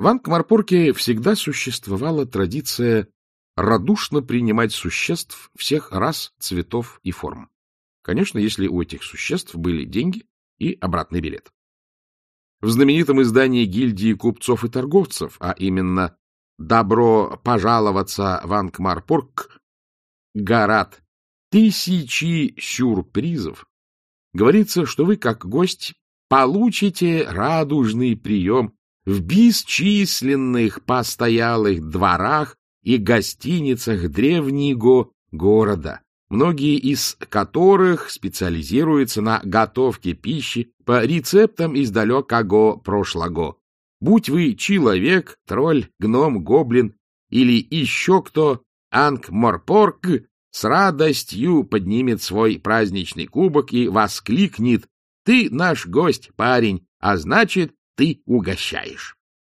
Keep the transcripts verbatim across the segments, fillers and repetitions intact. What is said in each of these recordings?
В Анкмарпорке всегда существовала традиция радушно принимать существ всех рас, цветов и форм. Конечно, если у этих существ были деньги и обратный билет. В знаменитом издании гильдии купцов и торговцев, а именно «Добро пожаловаться в Анкмарпорк, город тысячи сюрпризов», говорится, что вы, как гость, получите радужный прием в бесчисленных постоялых дворах и гостиницах древнего города, многие из которых специализируются на готовке пищи по рецептам из далекого прошлого. Будь вы человек, тролль, гном, гоблин или еще кто, Анкмарпорк с радостью поднимет свой праздничный кубок и воскликнет: «Ты наш гость, парень, а значит, ты угощаешь».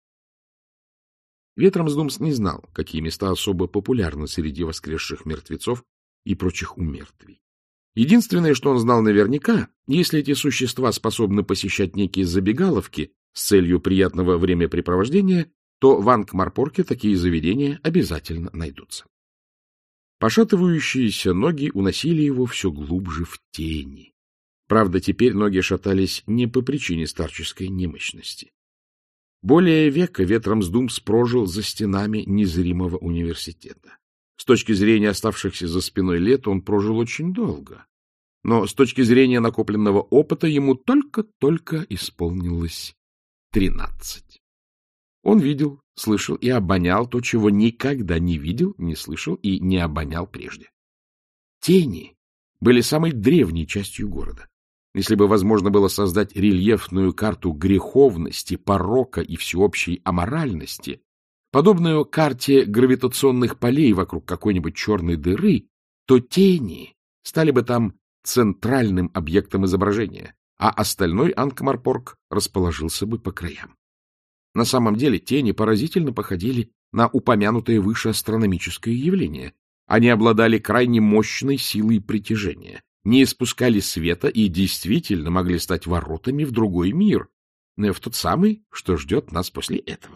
Ветромсдумс не знал, какие места особо популярны среди воскресших мертвецов и прочих умертвий. Единственное, что он знал наверняка, если эти существа способны посещать некие забегаловки с целью приятного времяпрепровождения, то в Анкмарпорке такие заведения обязательно найдутся. Пошатывающиеся ноги уносили его все глубже в тени. Правда, теперь ноги шатались не по причине старческой немощности. Более века Ветромсдумс прожил за стенами незримого университета. С точки зрения оставшихся за спиной лет он прожил очень долго. Но с точки зрения накопленного опыта ему только-только исполнилось тринадцать. Он видел, слышал и обонял то, чего никогда не видел, не слышал и не обонял прежде. Тени были самой древней частью города. Если бы возможно было создать рельефную карту греховности, порока и всеобщей аморальности, подобную карте гравитационных полей вокруг какой-нибудь черной дыры, то тени стали бы там центральным объектом изображения, а остальной Анкмарпорк расположился бы по краям. На самом деле тени поразительно походили на упомянутое выше астрономическое явление. Они обладали крайне мощной силой притяжения, не испускали света и действительно могли стать воротами в другой мир, в тот самый, что ждет нас после этого.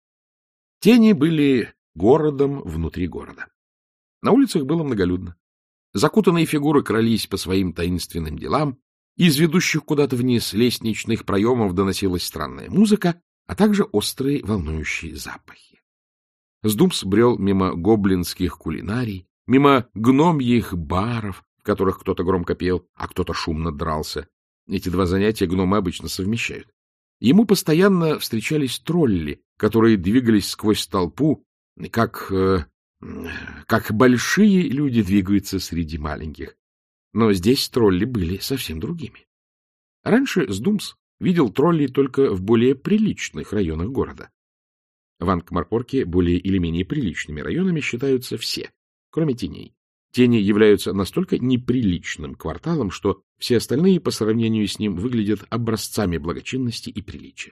Тени были городом внутри города. На улицах было многолюдно. Закутанные фигуры крались по своим таинственным делам, из ведущих куда-то вниз лестничных проемов доносилась странная музыка, а также острые волнующие запахи. Сдумс брел мимо гоблинских кулинарий, мимо гномьих баров, в которых кто-то громко пел, а кто-то шумно дрался. Эти два занятия гномы обычно совмещают. Ему постоянно встречались тролли, которые двигались сквозь толпу, как, э, как большие люди двигаются среди маленьких. Но здесь тролли были совсем другими. Раньше Сдумс видел троллей только в более приличных районах города. В Анкмарпорке более или менее приличными районами считаются все, кроме теней. Тени являются настолько неприличным кварталом, что все остальные по сравнению с ним выглядят образцами благочинности и приличия.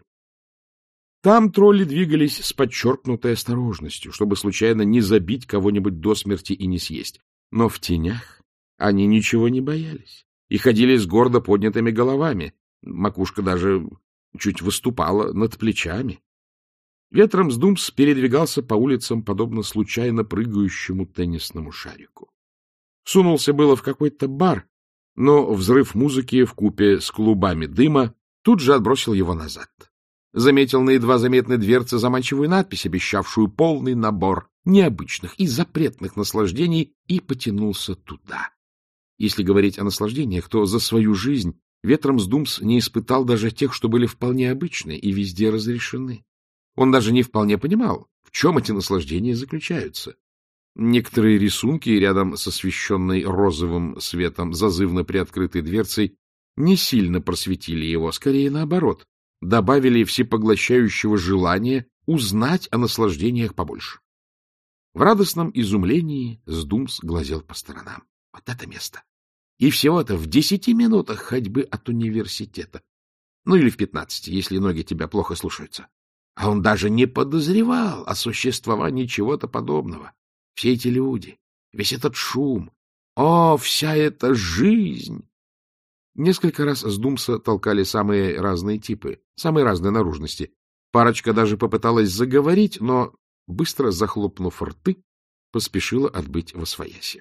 Там тролли двигались с подчеркнутой осторожностью, чтобы случайно не забить кого-нибудь до смерти и не съесть. Но в тенях они ничего не боялись и ходили с гордо поднятыми головами. Макушка даже чуть выступала над плечами. Ветромсдумс передвигался по улицам, подобно случайно прыгающему теннисному шарику. Сунулся было в какой-то бар, но взрыв музыки вкупе с клубами дыма тут же отбросил его назад. Заметил на едва заметной дверце заманчивую надпись, обещавшую полный набор необычных и запретных наслаждений, и потянулся туда. Если говорить о наслаждениях, то за свою жизнь Ветромсдумс не испытал даже тех, что были вполне обычны и везде разрешены. Он даже не вполне понимал, в чем эти наслаждения заключаются. Некоторые рисунки рядом с освещенной розовым светом зазывно приоткрытой дверцей не сильно просветили его, скорее наоборот, добавили всепоглощающего желания узнать о наслаждениях побольше. В радостном изумлении Сдумс глазел по сторонам. Вот это место! И всего-то в десяти минутах ходьбы от университета. Ну или в пятнадцати, если ноги тебя плохо слушаются. А он даже не подозревал о существовании чего-то подобного. Все эти люди, весь этот шум, о, вся эта жизнь! Несколько раз Сдумса толкали самые разные типы, самые разные наружности. Парочка даже попыталась заговорить, но, быстро захлопнув рты, поспешила отбыть восвояси.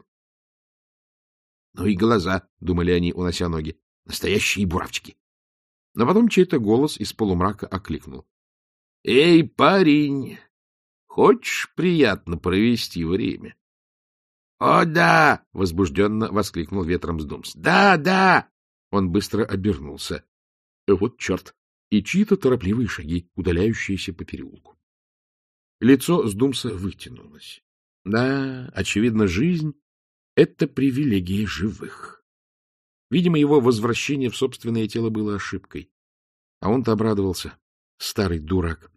— Ну и глаза, — думали они, унося ноги, — настоящие буравчики. Но потом чей-то голос из полумрака окликнул. — Эй, парень, хочешь приятно провести время? — О, да! — возбужденно воскликнул ветром Сдумс. — Да, да! Он быстро обернулся. Вот черт! И чьи-то торопливые шаги, удаляющиеся по переулку. Лицо Сдумса вытянулось. Да, очевидно, жизнь — это привилегия живых. Видимо, его возвращение в собственное тело было ошибкой. А он-то обрадовался. Старый дурак.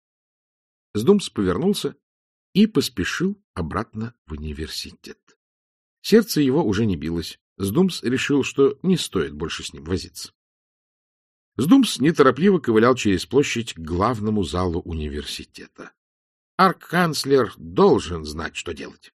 Сдумс повернулся и поспешил обратно в университет. Сердце его уже не билось. Сдумс решил, что не стоит больше с ним возиться. Сдумс неторопливо ковылял через площадь к главному залу университета. Арк-канцлер должен знать, что делать.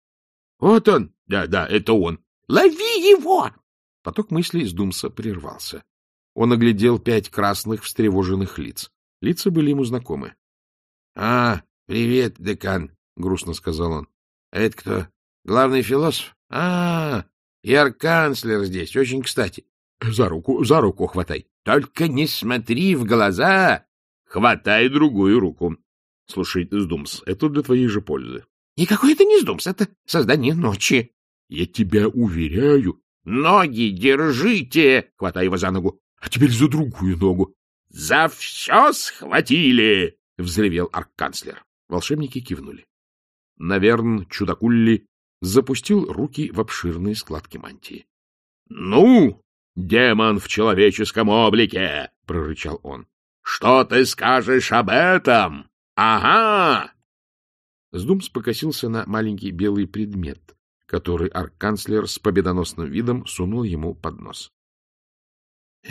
Вот он! Да, да, это он! Лови его! Поток мыслей Сдумса прервался. Он оглядел пять красных встревоженных лиц. Лица были ему знакомы. — А, привет, декан, — грустно сказал он. — Это кто? Главный философ? А, и арк-канцлер здесь, очень кстати. — За руку, за руку хватай. — Только не смотри в глаза. Хватай другую руку. — Слушай, Сдумс, это для твоей же пользы. — Никакой это не Сдумс, это создание ночи. — Я тебя уверяю. — Ноги держите! Хватай его за ногу. — А теперь за другую ногу. — За все схватили! — взревел арк-канцлер. Волшебники кивнули. Наверн Чудакулли запустил руки в обширные складки мантии. — Ну, демон в человеческом облике! — прорычал он. — Что ты скажешь об этом? Ага! Сдумс покосился на маленький белый предмет, который арк-канцлер с победоносным видом сунул ему под нос. —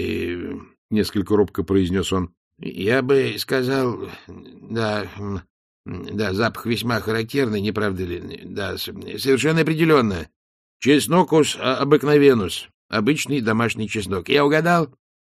несколько робко произнес он. — Я бы сказал, да, да, запах весьма характерный, не правда ли? Да, совершенно определенно. Чеснокус обыкновенус, обычный домашний чеснок. Я угадал?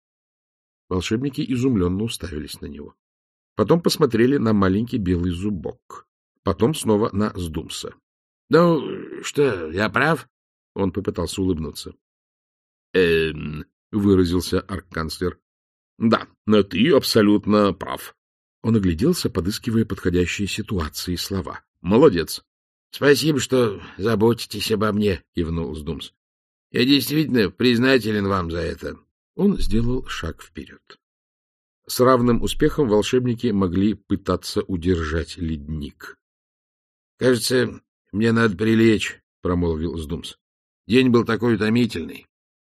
Волшебники изумленно уставились на него. Потом посмотрели на маленький белый зубок. Потом снова на Сдумса. — Ну, что, я прав? Он попытался улыбнуться. — Эм... — выразился арк-канцлер. — Да, но ты абсолютно прав. Он огляделся, подыскивая подходящие ситуации и слова. — Молодец. — Спасибо, что заботитесь обо мне, — кивнул Сдумс. — Я действительно признателен вам за это. Он сделал шаг вперед. С равным успехом волшебники могли пытаться удержать ледник. — Кажется, мне надо прилечь, — промолвил Сдумс. — День был такой утомительный.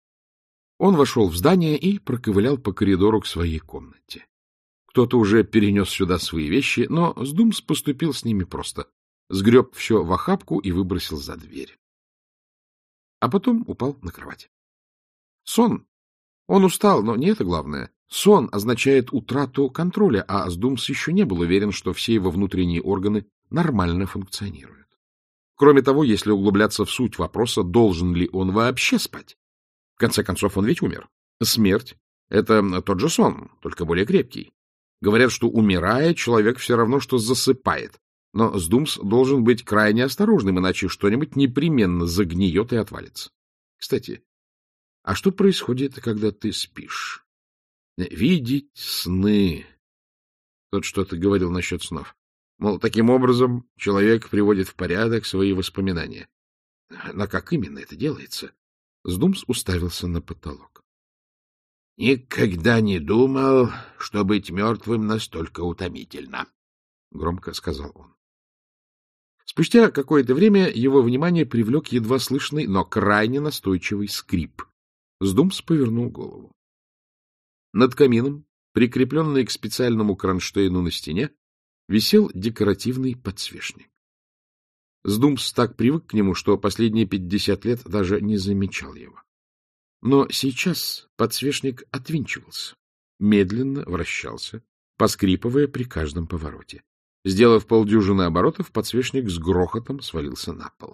Он вошел в здание и проковылял по коридору к своей комнате. Кто-то уже перенес сюда свои вещи, но Сдумс поступил с ними просто. Сгреб все в охапку и выбросил за дверь. А потом упал на кровать. Сон. Он устал, но не это главное. Сон означает утрату контроля, а Сдумс еще не был уверен, что все его внутренние органы нормально функционируют. Кроме того, если углубляться в суть вопроса, должен ли он вообще спать? В конце концов, он ведь умер. Смерть — это тот же сон, только более крепкий. Говорят, что, умирая, человек все равно, что засыпает. Но Сдумс должен быть крайне осторожным, иначе что-нибудь непременно загниет и отвалится. Кстати, а что происходит, когда ты спишь? Видеть сны. Тот что-то говорил насчет снов. Мол, таким образом человек приводит в порядок свои воспоминания. Но как именно это делается? Сдумс уставился на потолок. — Никогда не думал, что быть мертвым настолько утомительно, — громко сказал он. Спустя какое-то время его внимание привлек едва слышный, но крайне настойчивый скрип. Сдумс повернул голову. Над камином, прикрепленный к специальному кронштейну на стене, висел декоративный подсвечник. Сдумс так привык к нему, что последние пятьдесят лет даже не замечал его. Но сейчас подсвечник отвинчивался, медленно вращался, поскрипывая при каждом повороте. Сделав полдюжины оборотов, подсвечник с грохотом свалился на пол.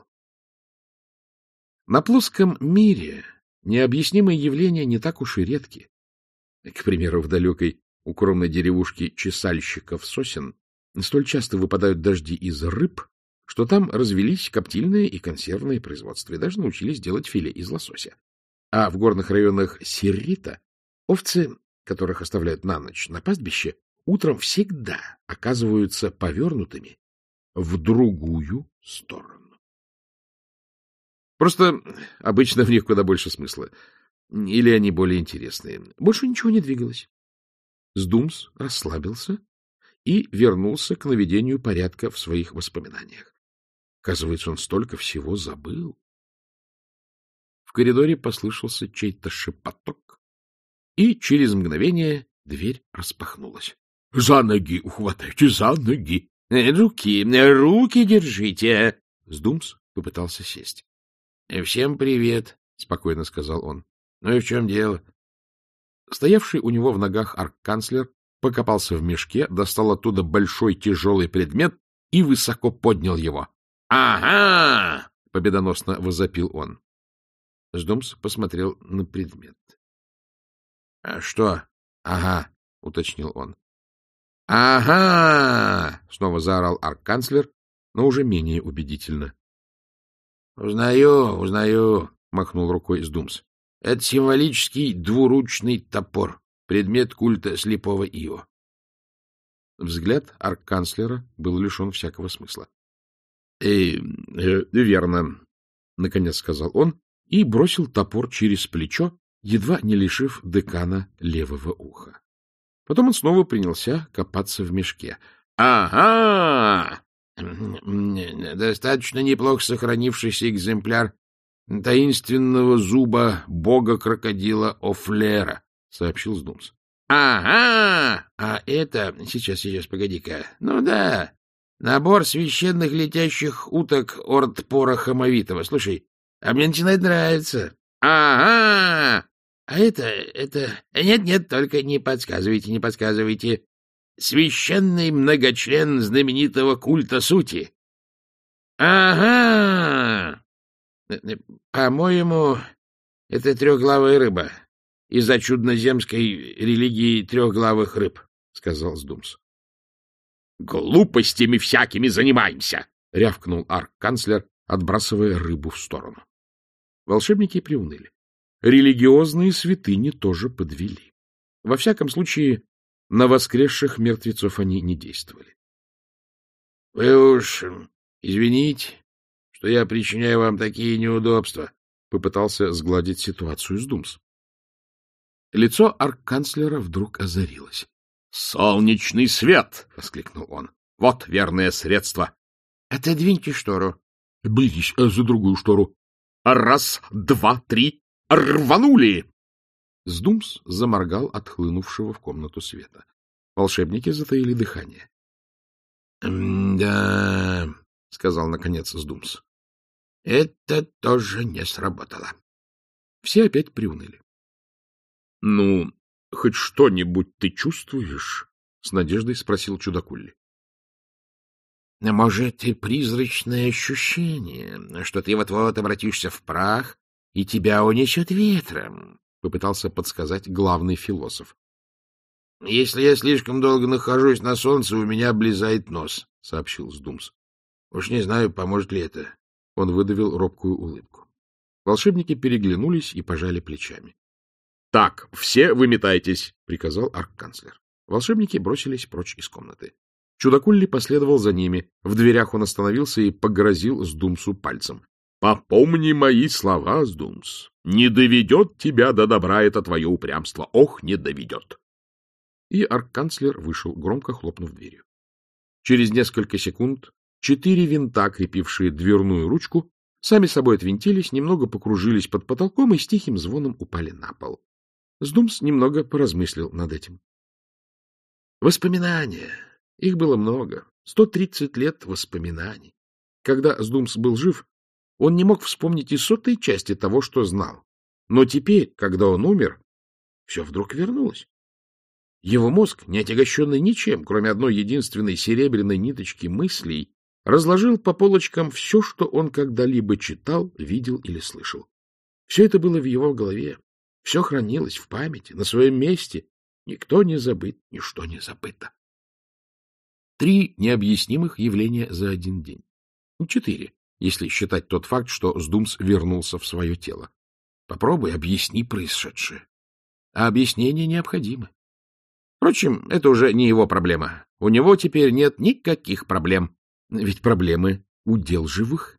На плоском мире необъяснимые явления не так уж и редки. К примеру, в далекой укромной деревушки чесальщиков сосен, столь часто выпадают дожди из рыб, что там развелись коптильные и консервные производства, и даже научились делать филе из лосося. А в горных районах Серрита овцы, которых оставляют на ночь на пастбище, утром всегда оказываются повернутыми в другую сторону. Просто обычно в них куда больше смысла. Или они более интересные. Больше ничего не двигалось. Сдумс расслабился и вернулся к наведению порядка в своих воспоминаниях. Оказывается, он столько всего забыл. В коридоре послышался чей-то шепоток, и через мгновение дверь распахнулась. — За ноги ухватайте, за ноги! — Руки, руки держите! Сдумс попытался сесть. — Всем привет, — спокойно сказал он. — Ну и в чем дело? Стоявший у него в ногах арк-канцлер покопался в мешке, достал оттуда большой тяжелый предмет и высоко поднял его. — Ага! — победоносно возопил он. Сдумс посмотрел на предмет. — А что? — Ага, — уточнил он. — Ага! — снова заорал арк-канцлер, но уже менее убедительно. — Узнаю, узнаю, — махнул рукой Сдумс. — Это символический двуручный топор, предмет культа слепого Ио. Взгляд арк-канцлера был лишен всякого смысла. — э, Верно, — наконец сказал он и бросил топор через плечо, едва не лишив декана левого уха. Потом он снова принялся копаться в мешке. — Ага! Достаточно неплохо сохранившийся экземпляр таинственного зуба бога-крокодила Офлера, — сообщил Сдумс. — Ага! А это... Сейчас, сейчас, погоди-ка. Ну да, набор священных летящих уток Ордпора Хамовитого. Слушай, а мне начинает нравиться. Ага! А это... это... Нет-нет, только не подсказывайте, не подсказывайте. Священный многочлен знаменитого культа сути. Ага! По-моему, это трехглавая рыба из-за чудноземской религии трехглавых рыб, — сказал Сдумс. — Глупостями всякими занимаемся! — рявкнул арк-канцлер, отбрасывая рыбу в сторону. Волшебники приуныли. Религиозные святыни тоже подвели. Во всяком случае, на воскресших мертвецов они не действовали. — Вы уж извините, что я причиняю вам такие неудобства, — попытался сгладить ситуацию Сдумс. Лицо арк-канцлера вдруг озарилось. — Солнечный свет! — воскликнул он. — Вот верное средство! — Отодвиньте штору. — Берись за другую штору. — Раз, два, три, рванули! Сдумс заморгал от хлынувшего в комнату света. Волшебники затаили дыхание. — Да, — сказал наконец Сдумс, — это тоже не сработало. Все опять приуныли. — Ну, хоть что-нибудь ты чувствуешь? — с надеждой спросил чудакулли. — Может, и призрачное ощущение, что ты вот-вот обратишься в прах, и тебя унесет ветром, — попытался подсказать главный философ. — Если я слишком долго нахожусь на солнце, у меня облизает нос, — сообщил Сдумс. — Уж не знаю, поможет ли это. Он выдавил робкую улыбку. Волшебники переглянулись и пожали плечами. — Так, все выметайтесь, — приказал арк-канцлер. Волшебники бросились прочь из комнаты. Чудакулли последовал за ними. В дверях он остановился и погрозил Сдумсу пальцем. — Попомни мои слова, Сдумс. Не доведет тебя до добра это твое упрямство. Ох, не доведет. И арк-канцлер вышел, громко хлопнув дверью. Через несколько секунд четыре винта, крепившие дверную ручку, сами собой отвинтились, немного покружились под потолком и с тихим звоном упали на пол. Сдумс немного поразмыслил над этим. Воспоминания. Их было много. Сто тридцать лет воспоминаний. Когда Сдумс был жив, он не мог вспомнить и сотой части того, что знал. Но теперь, когда он умер, все вдруг вернулось. Его мозг, не отягощенный ничем, кроме одной единственной серебряной ниточки мыслей, разложил по полочкам все, что он когда-либо читал, видел или слышал. Все это было в его голове, все хранилось в памяти, на своем месте, Никто не забыт, ничто не забыто. Три необъяснимых явления за один день. Четыре, если считать тот факт, что Сдумс вернулся в свое тело. Попробуй объясни происшедшее. А объяснение необходимо. Впрочем, это уже не его проблема. У него теперь нет никаких проблем. Ведь проблемы — удел живых.